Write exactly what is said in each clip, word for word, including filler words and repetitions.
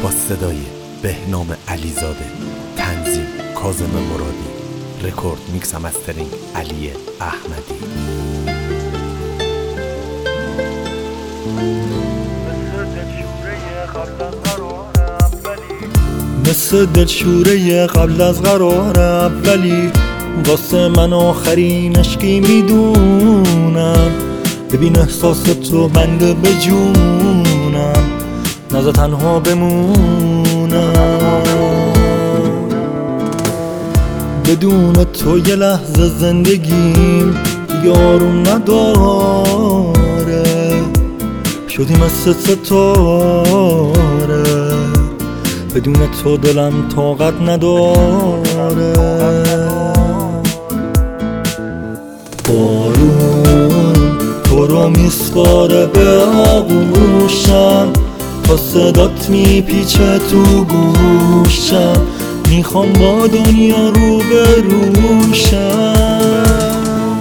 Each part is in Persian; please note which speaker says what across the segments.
Speaker 1: با صدای بهنام علیزاده، تنظیم کاظم مرادی، رکورد میکس و مسترینگ علی احمدی.
Speaker 2: مثل دلشوره قبل از قرار اولی، واسه من آخرین عشقی میدونم. ببین احساس تو بنده به جونم، نذار تنها بمونم. بدون تو یه لحظه زندگیم دیگه آروم نداره، شدی مثل ستاره، بدون تو دلم طاقت نداره. بارون تو رو میسپاره به آغوشم، تا صدات میپیچه تو گوشم. میخوام با دنیا رو بروشم.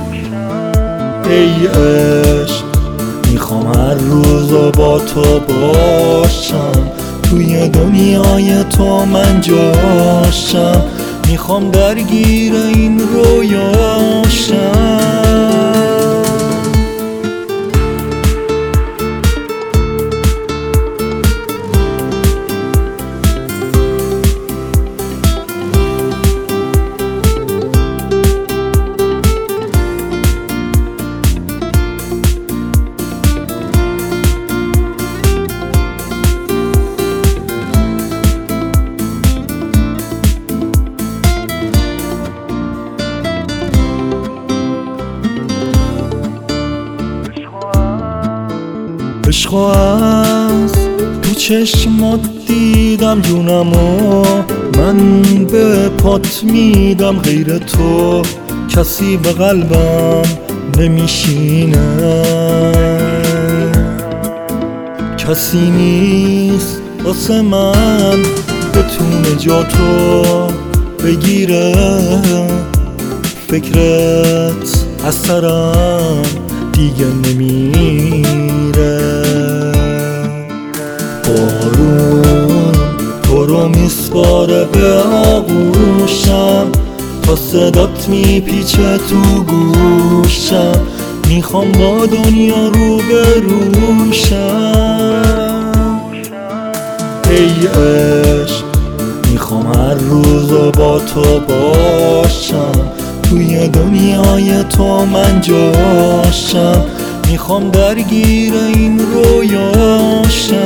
Speaker 2: ای عشق میخوام هر روز با تو باشم، توی دنیای تو من جاشم. میخوام درگیر این رویاشم. عشق از تو چشمات دیدم جونمو، من به پات میدم. غیر تو کسی به قلبم نمیشینه، کسی نیست واسه من بتونه جا تو بگیره. فکرت از سرم دیگه نمیره. بارون تو رو میسپاره به آغوشم، تا صدات میپیچه تو گوشم. میخوام با دنیا رو بروشم. ای عشق میخوام هر روز با تو باشم، توی دنیای تو من جاشم. میخوام درگیر این رویاشم.